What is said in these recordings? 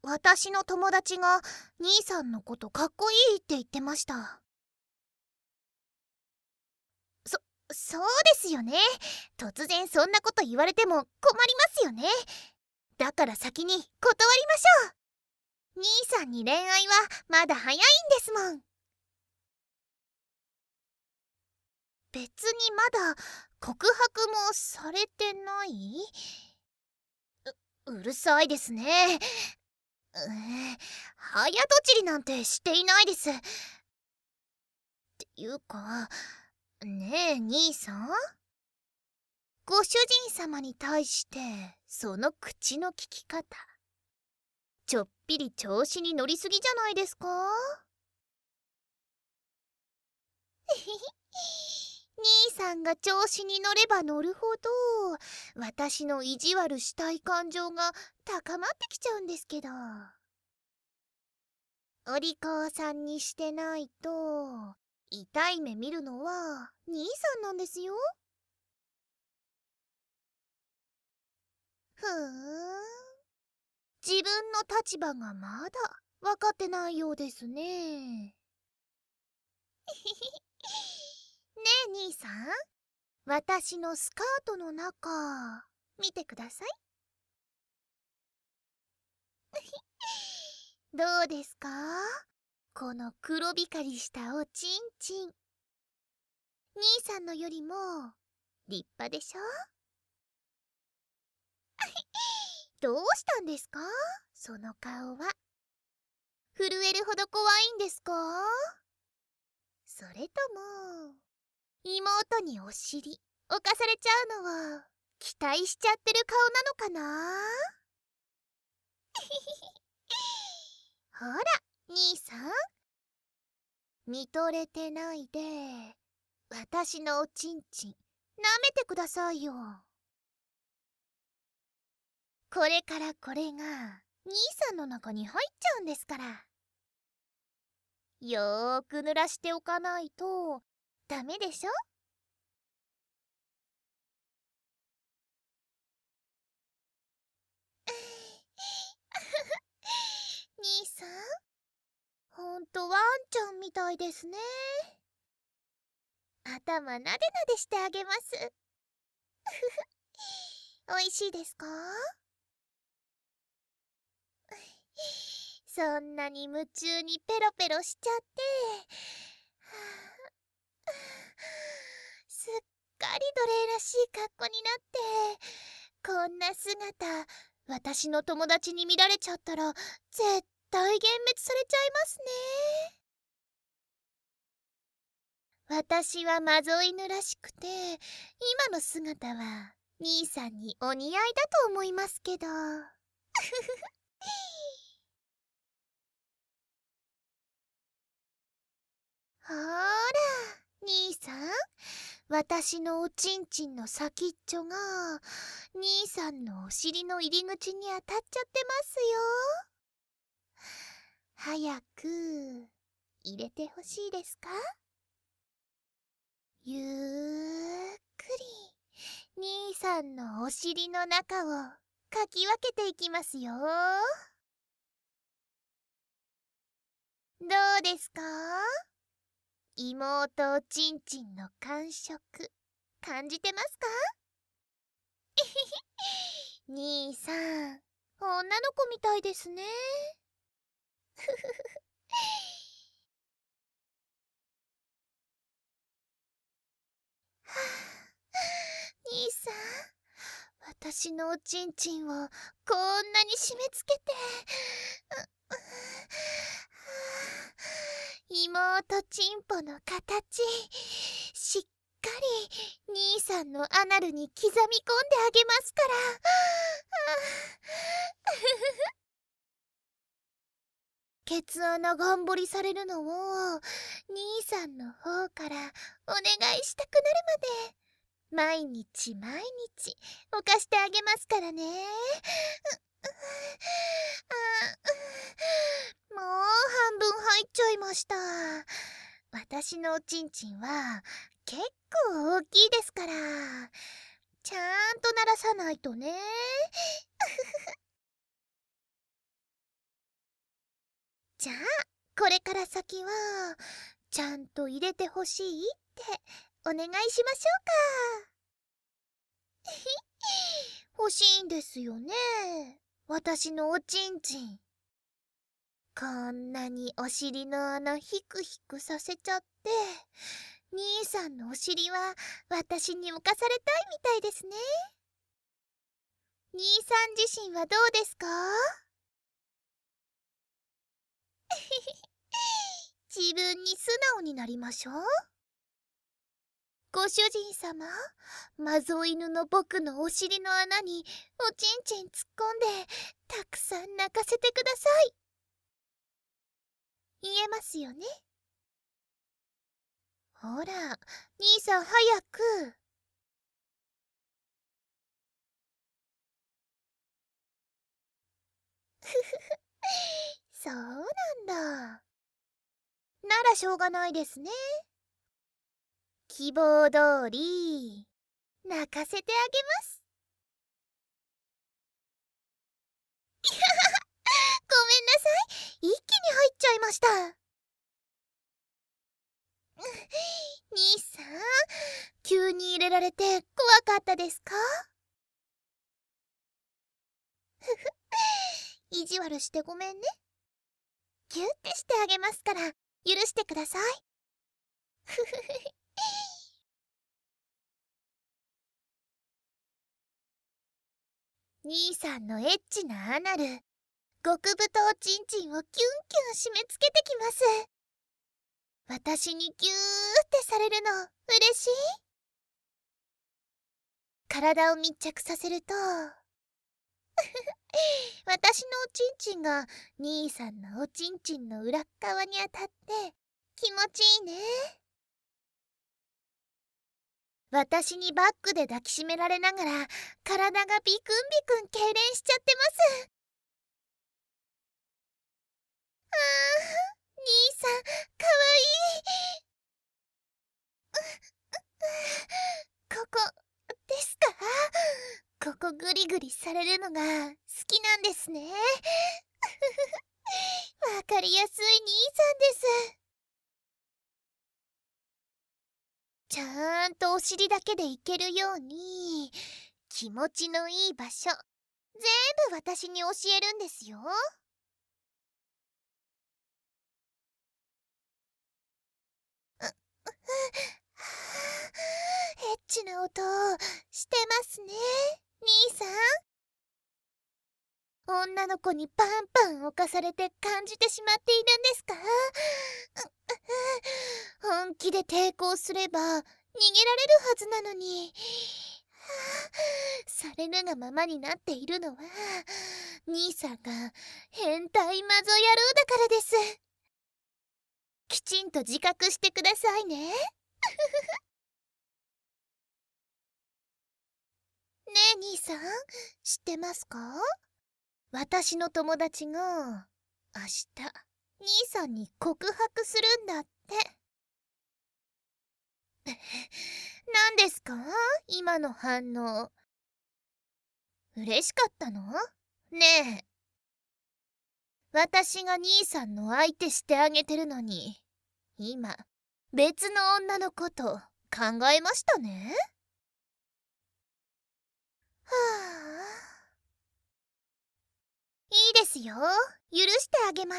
私の友達が兄さんのことかっこいいって言ってました。そそうですよね。突然そんなこと言われても困りますよね。だから先に断りましょう。兄さんに恋愛はまだ早いんですもん。別にまだ告白もされてない？うるさいですね。早とちりなんてしていないです。っていうか、ねえ兄さん、ご主人様に対してその口の利き方、ちょっぴり調子に乗りすぎじゃないですか？兄さんが調子に乗れば乗るほど私の意地悪したい感情が高まってきちゃうんですけど、お利口さんにしてないと痛い目見るのは兄さんなんですよ。ふーん、自分の立場がまだ分かってないようですね。ねえ兄さん、私のスカートの中見てください。どうですか、この黒光りしたおちんちん。兄さんのよりも立派でしょ？どうしたんですか、その顔は。震えるほど怖いんですか？それとも妹にお尻犯されちゃうのを期待しちゃってる顔なのかな？ほら兄さん、見とれてないで私のおちんちん舐めてくださいよ。これからこれが兄さんの中に入っちゃうんですから、よーく濡らしておかないとダメでしょ？兄さん、ほんとワンちゃんみたいですね。頭なでなでしてあげます。おいしいですか？そんなに夢中にペロペロしちゃって、すっかり奴隷らしい格好になって、こんな姿私の友達に見られちゃったら絶対幻滅されちゃいますね。私はマゾ犬らしくて、今の姿は兄さんにお似合いだと思いますけど。ほーら兄さん、私のおちんちんの先っちょが兄さんのお尻の入り口に当たっちゃってますよ。早く入れてほしいですか？ゆっくり兄さんのお尻の中をかき分けていきますよ。どうですか？妹おちんちんの感触感じてますか？兄さん、女の子みたいですね。兄さん、私のおちんちんをこんなに締め付けて、妹ちんぽの形しっかり兄さんのアナルに刻み込んであげますから。ケツ穴頑張りされるのを兄さんの方からお願いしたくなるまで毎日毎日犯してあげますからね。もう半分入っちゃいました。私のおちんちんは結構大きいですから、ちゃんと鳴らさないとね。 じゃあこれから先はちゃんと入れてほしいってお願いしましょうか。欲しいんですよね、私のおちんちん。こんなにお尻の穴ヒクヒクさせちゃって、兄さんのお尻は私に浮かされたいみたいですね。兄さん自身はどうですか？自分に素直になりましょう。ご主人様、マゾ犬の僕のお尻の穴におちんちん突っ込んでたくさん泣かせてください。言えますよね？ほら、兄さん早く。そうなんだ。ならしょうがないですね。希望通り泣かせてあげます。ごめんなさい、一気に入っちゃいました。兄さん、急に入れられて怖かったですか？意地悪してごめんね。ギュッてしてあげますから許してください。兄さんのエッチなアナル、極太おちんちんをキュンキュン締め付けてきます。私にギューってされるの嬉しい？体を密着させると私のおちんちんが兄さんのおちんちんの裏っ側に当たって気持ちいいね。私にバックで抱きしめられながら体がビクンビクン痙攣しちゃってます。兄さんかわいい。ここですか？ここグリグリされるのが好きなんですね。わかりやすい兄さんです。ちゃんとお尻だけでいけるように気持ちのいい場所全部私に教えるんですよ。エッチな音してますね、兄さん。女の子にパンパン犯されて感じてしまっているんですか？本気で抵抗すれば逃げられるはずなのに、されるがままになっているのは兄さんが変態マゾ野郎だからです。きちんと自覚してくださいね。ねえ兄さん、知ってますか？私の友達が明日兄さんに告白するんだって。何ですか今の反応。嬉しかったの？ねえ、私が兄さんの相手してあげてるのに今別の女のこと考えましたね。はあ、いいですよ、許してあげます。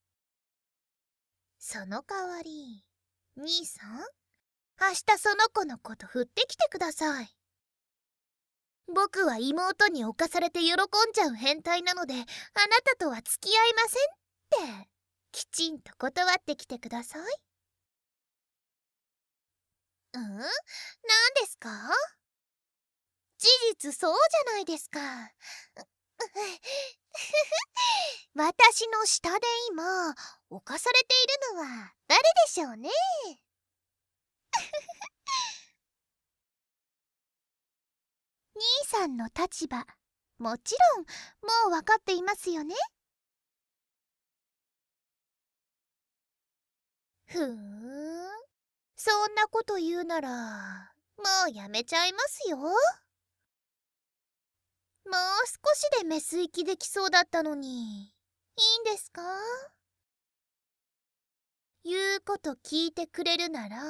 その代わり兄さん、明日その子のこと振ってきてください。僕は妹に侵されて喜んじゃう変態なのであなたとは付き合いませんってきちんと断ってきてください。何ですか？事実そうじゃないですか。私の下で今侵されているのは誰でしょうね。兄さんの立場、もちろんもう分かっていますよね。ふーん、そんなこと言うならもうやめちゃいますよ。もう少しでメス行きできそうだったのに。いいんですか？ 言うこと聞いてくれるなら、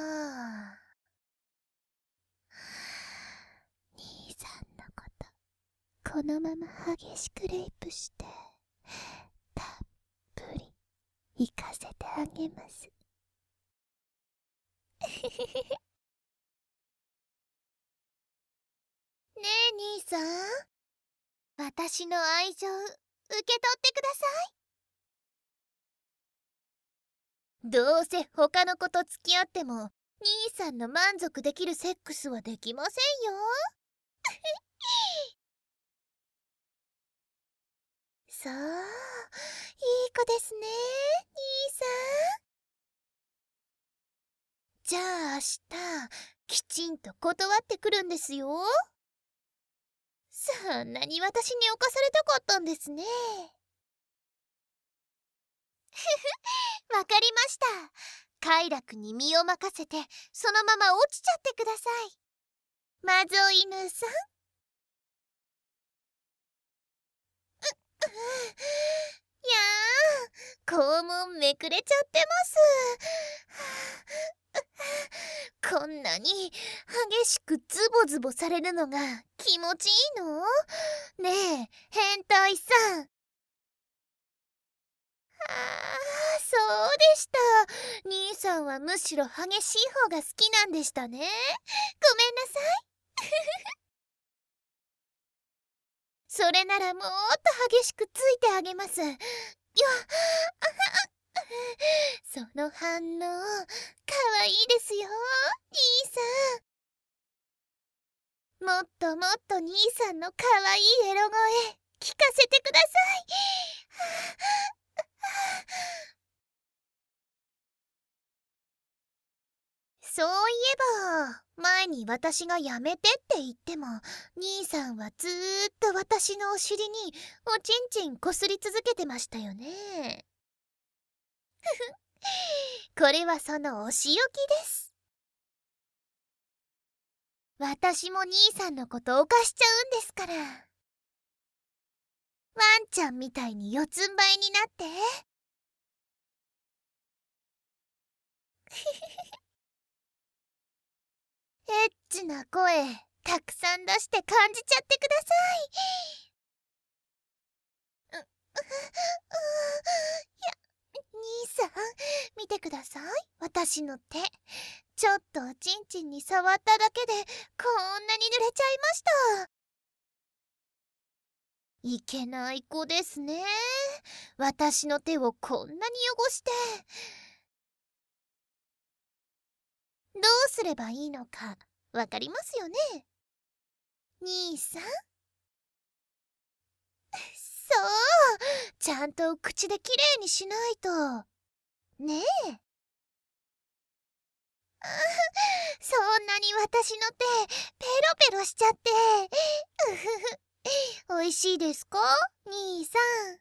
兄さんのことこのまま激しくレイプしてたっぷり行かせてあげます。ねえ兄さん、私の愛情受け取ってください。どうせ他の子と付き合っても兄さんの満足できるセックスはできませんよ。そう、いい子ですね、兄さん。じゃあ明日きちんと断ってくるんですよ。そんなに私に侵されたかったんですね。わかりました。快楽に身を任せてそのまま落ちちゃってください。マゾ犬さん。いやー、肛門めくれちゃってます。こんなに激しくズボズボされるのが気持ちいいの？ねえ変態さん。そうでした。兄さんはむしろ激しい方が好きなんでしたね。ごめんなさい。それならもっと激しくついてあげますよ。その反応かわいいですよ、兄さん。もっともっと兄さんのかわいいエロ声聞かせてください。そういえば前に私がやめてって言っても兄さんはずーっと私のお尻におちんちんこすり続けてましたよね。これはそのお仕置きです。私も兄さんのこと犯しちゃうんですから。ワンちゃんみたいに四つん這いになって。エッチな声たくさん出して感じちゃってください。兄さん見てください、私の手。ちょっとおちんちんに触っただけでこんなに濡れちゃいました。いけない子ですね。私の手をこんなに汚して。どうすればいいのかわかりますよね、兄さん。そうちゃんと口できれいにしないとねえ。そんなに私の手ペロペロしちゃってうふふ。おいしいですか兄さん。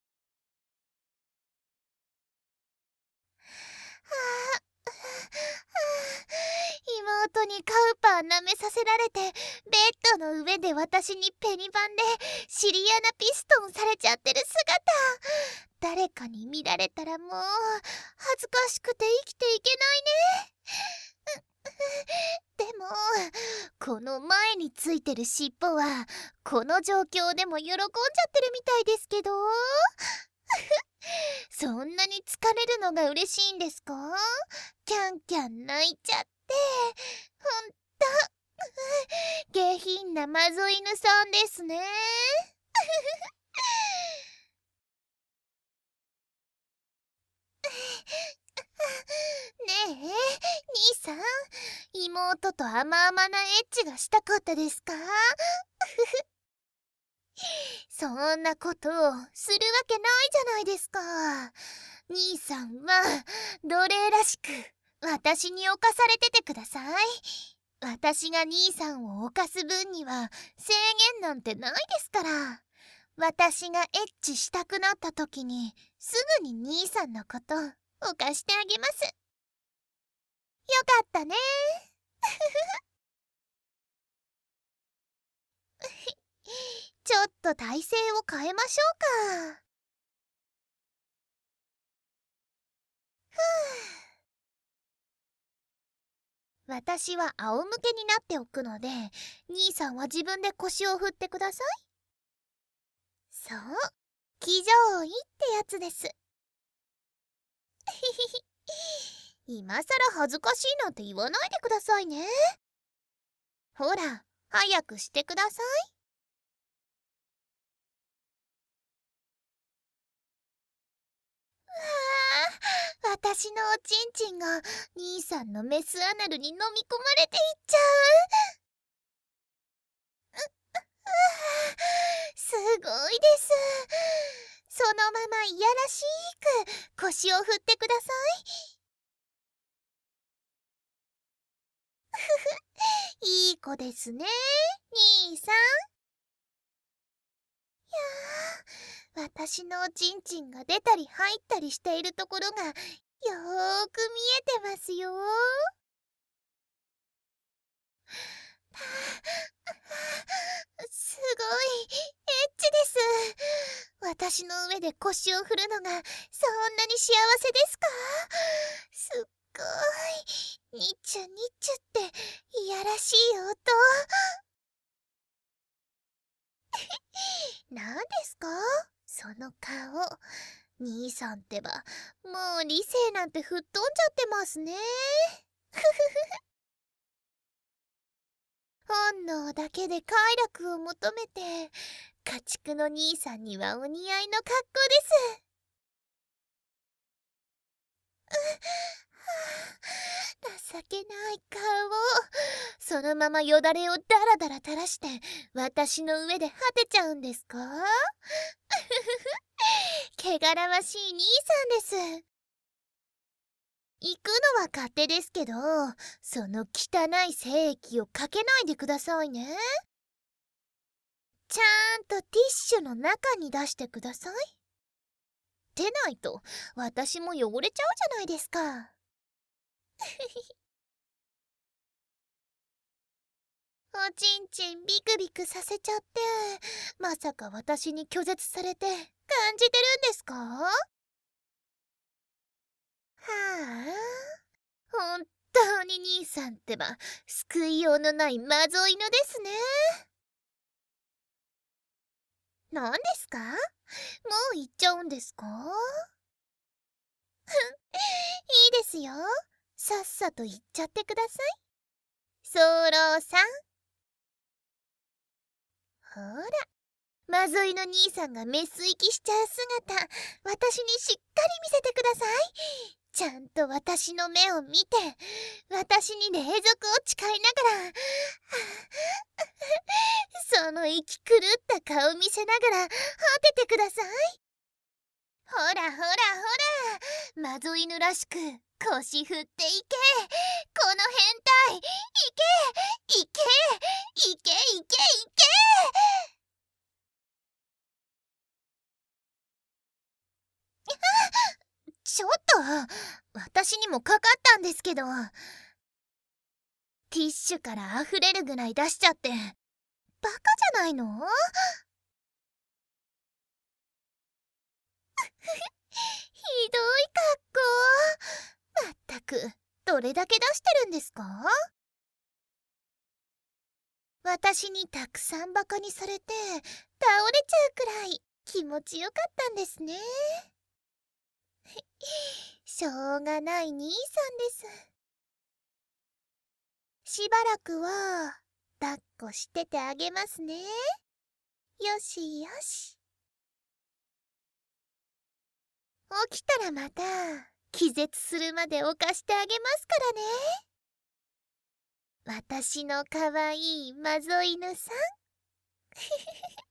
妹にカウパー舐めさせられてベッドの上で私にペニバンでシリアナピストンされちゃってる姿、誰かに見られたらもう恥ずかしくて生きていけないね。でもこの前についてる尻尾はこの状況でも喜んじゃってるみたいですけど。そんなに疲れるのが嬉しいんですか？キャンキャン泣いちゃってほんと下品なマゾ犬さんですね。ねえ兄さん、妹と甘々なエッチがしたかったですか？そんなことをするわけないじゃないですか。兄さんは奴隷らしく私に侵されててください。私が兄さんを犯す分には制限なんてないですから。私がエッチしたくなった時にすぐに兄さんのこと犯してあげます。よかったね。ちょっと体勢を変えましょうか。 私は仰向けになっておくので、兄さんは自分で腰を振ってください。そう、騎乗位ってやつです。今さら恥ずかしいなんて言わないでくださいね。ほら、早くしてください。私のおちんちんが兄さんのメスアナルに飲み込まれていっちゃう。すごいです。そのままいやらしく腰を振ってください。いい子ですね、兄さん。いや私のおちんちんが出たり入ったりしているところがよーく見えてますよ。すごいエッチです。私の上で腰を振るのがそんなに幸せですか？すっごいニッチュニッチュっていやらしい音。何ですかその顔。兄さんってばもう理性なんて吹っ飛んじゃってますね。本能だけで快楽を求めて家畜の兄さんにはお似合いの格好です。情けない顔。そのままよだれをダラダラ垂らして私の上で果てちゃうんですか？汚らわしい兄さんです。行くのは勝手ですけど、その汚い精液をかけないでくださいね。ちゃんとティッシュの中に出してください。でないと私も汚れちゃうじゃないですか。おちんちんビクビクさせちゃって、まさか私に拒絶されて感じてるんですか？はあ、本当に兄さんってば救いようのないマゾ犬ですね。何ですか？もう行っちゃうんですか？いいですよ。さっさと行っちゃってください。早漏さん。ほら、マゾイの兄さんがメス行きしちゃう姿、私にしっかり見せてください。ちゃんと私の目を見て、私に隷属を誓いながら、その息狂った顔見せながら果ててください。ほらほらほら、マゾ犬らしく腰振っていけ。この変態、いけいけいけいけいけ。ちょっと私にもかかったんですけど、ティッシュから溢れるぐらい出しちゃってバカじゃないの？ひどい格好。まったくどれだけ出してるんですか？私にたくさんバカにされて倒れちゃうくらい気持ちよかったんですね。しょうがない兄さんです。しばらくは抱っこしててあげますね。よしよし。起きたらまた気絶するまで犯してあげますからね。私のかわいいマゾ犬さん。